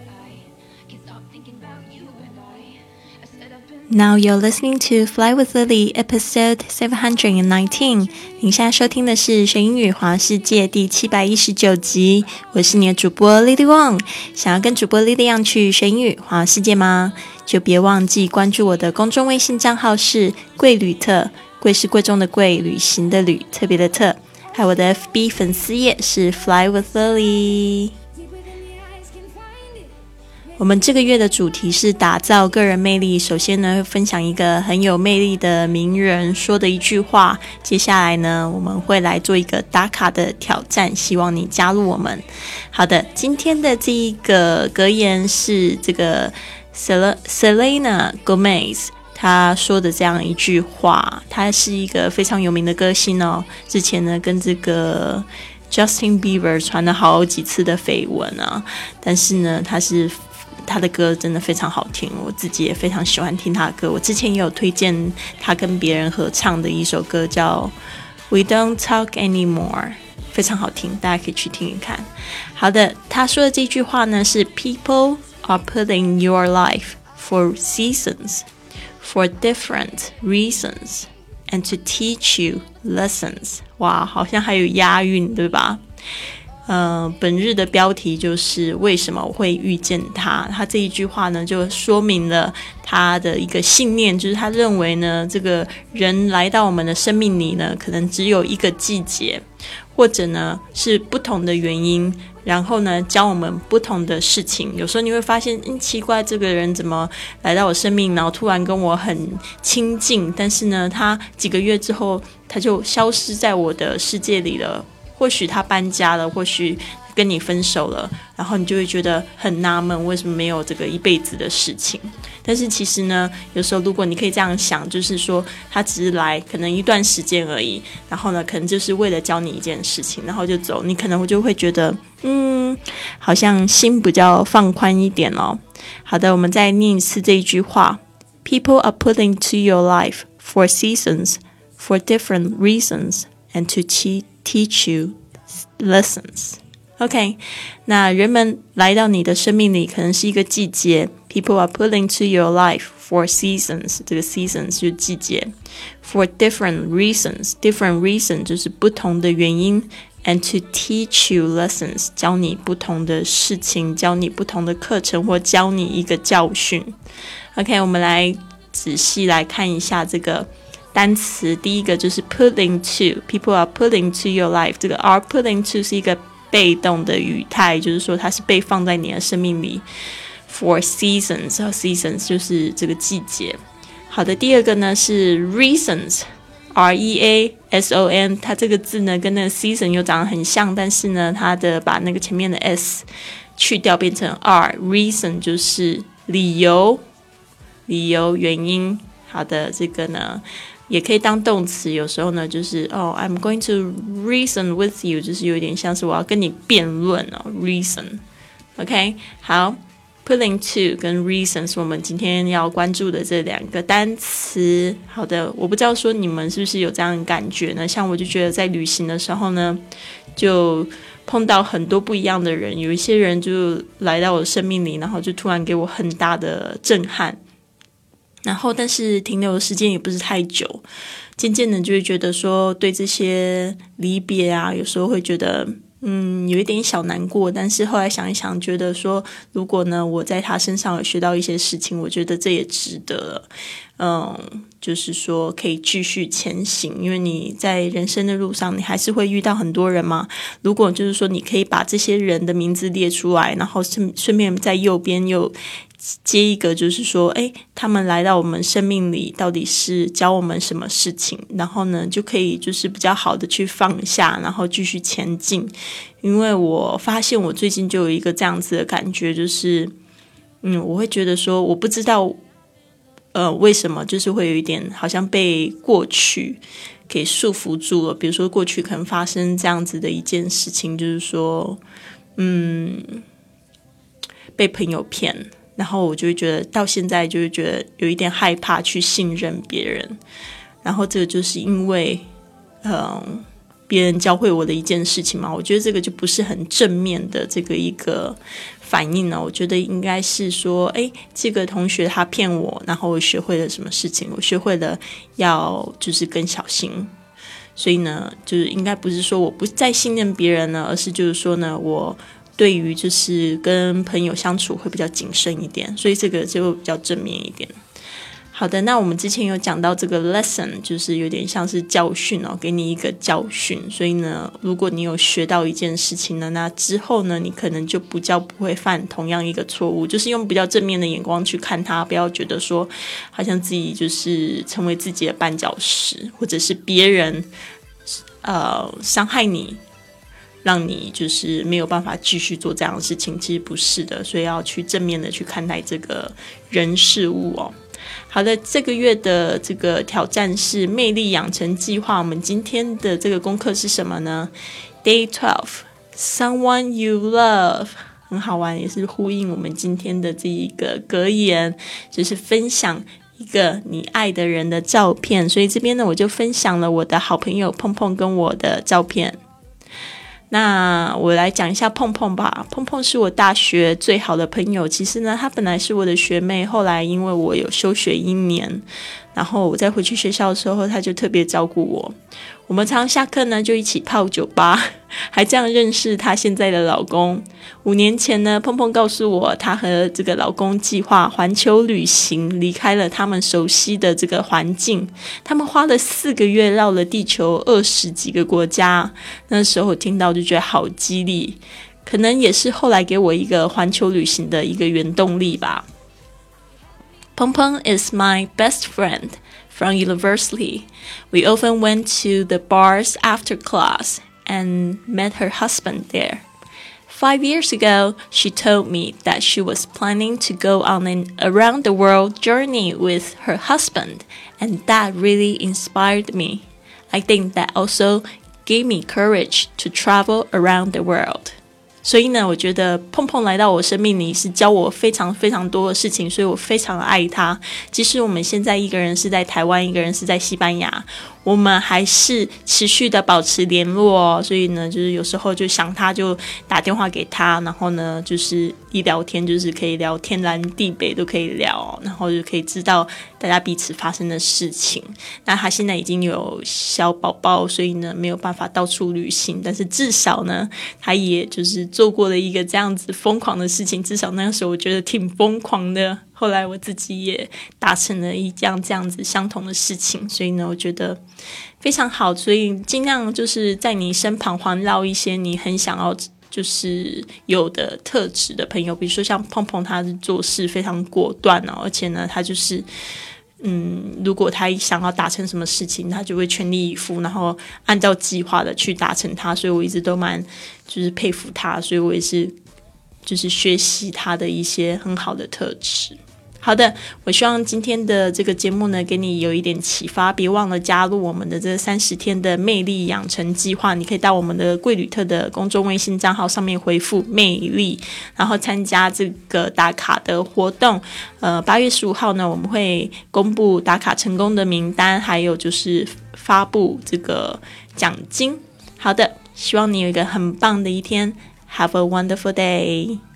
Now you're listening to Fly with Lily, episode 719. 您现在收听的是学英语环世界第719集，我是你的主播 Lily Wong。想要跟主播 Lily 一样去学英语环世界吗？就别忘记关注我的公众微信账号是贵旅特，贵是贵重的贵，旅行的旅，特别的特。还有我的 FB 粉丝页是 Fly with Lily。我们这个月的主题是打造个人魅力。首先呢，会分享一个很有魅力的名人说的一句话。接下来呢，我们会来做一个打卡的挑战，希望你加入我们。好的，今天的这一个格言是这个 Selena Gomez 她说的这样一句话。她是一个非常有名的歌星哦，之前呢跟这个Justin Bieber 传了好几次的绯闻啊，但是呢他的歌真的非常好听，我自己也非常喜欢听他的歌。我之前也有推荐他跟别人合唱的一首歌叫 We Don't Talk Anymore， 非常好听，大家可以去听一看。好的，他说的这句话呢是 People are putting your life for seasons, for different reasons, and to teach you lessons。 哇，好像还有押韵，对吧？本日的标题就是为什么我会遇见他。他这一句话呢，就说明了他的一个信念，就是他认为呢，这个人来到我们的生命里呢，可能只有一个季节，或者呢是不同的原因，然后呢教我们不同的事情。有时候你会发现，奇怪，这个人怎么来到我生命，然后突然跟我很亲近，但是呢他几个月之后他就消失在我的世界里了。或许他搬家了，或许跟你分手了，然后你就会觉得很纳闷，为什么没有这个一辈子的事情。但是其实呢，有时候如果你可以这样想，就是说他只是来可能一段时间而已，然后呢可能就是为了教你一件事情，然后就走，你可能就会觉得好像心比较放宽一点哦。好的，我们再念一次这一句话， People are put into your life for seasons, for different reasons, and to teach you lessons. OK， 那人们来到你的生命里可能是一个季节。 People are put into your life for seasons， 这个 seasons 就是季节。 For different reasons， different reason 就是不同的原因。 And to teach you lessons， 教你不同的事情，教你不同的课程，或教你一个教训。 OK， 我们来仔细来看一下这个单词。第一个就是 put into， people are put into your life， 这个 are put into 是一个被动的语态，就是说它是被放在你的生命里。 for seasons， seasons 就是这个季节。好的，第二个呢是 reasons， R-E-A-S-O-N， 它这个字呢跟那个 season 又长得很像，但是呢它的把那个前面的 s 去掉变成 r， reason 就是理由，原因。好的，这个呢也可以当动词，有时候呢就是I'm going to reason with you， 就是有点像是我要跟你辩论reason。 OK， 好， put into 跟 reason 是我们今天要关注的这两个单词。好的，我不知道说你们是不是有这样的感觉呢？像我就觉得在旅行的时候呢，就碰到很多不一样的人，有一些人就来到我的生命里，然后就突然给我很大的震撼，然后但是停留的时间也不是太久，渐渐的就会觉得说对这些离别啊，有时候会觉得有一点小难过，但是后来想一想，觉得说如果呢我在他身上有学到一些事情，我觉得这也值得了。就是说可以继续前行，因为你在人生的路上你还是会遇到很多人嘛。如果就是说你可以把这些人的名字列出来，然后顺便在右边又接一个，就是说他们来到我们生命里到底是教我们什么事情，然后呢就可以就是比较好的去放下，然后继续前进。因为我发现我最近就有一个这样子的感觉，就是我会觉得说我不知道为什么就是会有一点好像被过去给束缚住了。比如说过去可能发生这样子的一件事情，就是说被朋友骗，然后我就会觉得到现在就会觉得有一点害怕去信任别人。然后这个就是因为别人教会我的一件事情嘛，我觉得这个就不是很正面的这个一个反应呢。我觉得应该是说，这个同学他骗我，然后我学会了什么事情，我学会了要就是更小心。所以呢，就是应该不是说我不再信任别人了，而是就是说呢，我对于就是跟朋友相处会比较谨慎一点，所以这个就比较正面一点。好的，那我们之前有讲到这个 lesson， 就是有点像是教训给你一个教训。所以呢，如果你有学到一件事情呢，那之后呢，你可能就不会犯同样一个错误，就是用比较正面的眼光去看它，不要觉得说好像自己就是成为自己的绊脚石，或者是别人伤害你，让你就是没有办法继续做这样的事情，其实不是的，所以要去正面的去看待这个人事物好的，这个月的这个挑战是魅力养成计划。我们今天的这个功课是什么呢？ Day 12 Someone you love， 很好玩，也是呼应我们今天的这一个格言，就是分享一个你爱的人的照片。所以这边呢，我就分享了我的好朋友碰碰跟我的照片。那我来讲一下碰碰吧。碰碰是我大学最好的朋友，其实呢，她本来是我的学妹，后来因为我有休学1年，然后我再回去学校的时候，她就特别照顾我。我们常下课呢就一起泡酒吧，还这样认识她现在的老公。5年前呢，碰碰告诉我，她和这个老公计划环球旅行，离开了他们熟悉的这个环境。他们花了4个月绕了地球20几个国家。那时候听到就觉得好激励，可能也是后来给我一个环球旅行的一个原动力吧。Peng Peng is my best friend from university. We often went to the bars after class and met her husband there. 5 years ago, she told me that she was planning to go on an around-the-world journey with her husband, and that really inspired me. I think that also gave me courage to travel around the world. 所以呢，我觉得碰碰来到我生命里是教我非常非常多的事情，所以我非常爱他。即使我们现在一个人是在台湾，一个人是在西班牙，我们还是持续的保持联络所以呢，就是有时候就想他就打电话给他，然后呢，就是一聊天就是可以聊天南地北都可以聊然后就可以知道大家彼此发生的事情。那他现在已经有小宝宝，所以呢没有办法到处旅行，但是至少呢，他也就是做过了一个这样子疯狂的事情，至少那个时候我觉得挺疯狂的。后来我自己也达成了一样这样子相同的事情，所以呢，我觉得非常好。所以尽量就是在你身旁环绕一些你很想要就是有的特质的朋友，比如说像碰碰，他是做事非常果断而且呢，他就是如果他想要达成什么事情，他就会全力以赴，然后按照计划的去达成它。所以我一直都蛮就是佩服他，所以我也是就是学习他的一些很好的特质。好的，我希望今天的这个节目呢，给你有一点启发。别忘了加入我们的这30天的魅力养成计划，你可以到我们的贵旅特的公众微信账号上面回复魅力，然后参加这个打卡的活动。8月15号呢，我们会公布打卡成功的名单，还有就是发布这个奖金。好的，希望你有一个很棒的一天。Have a wonderful day.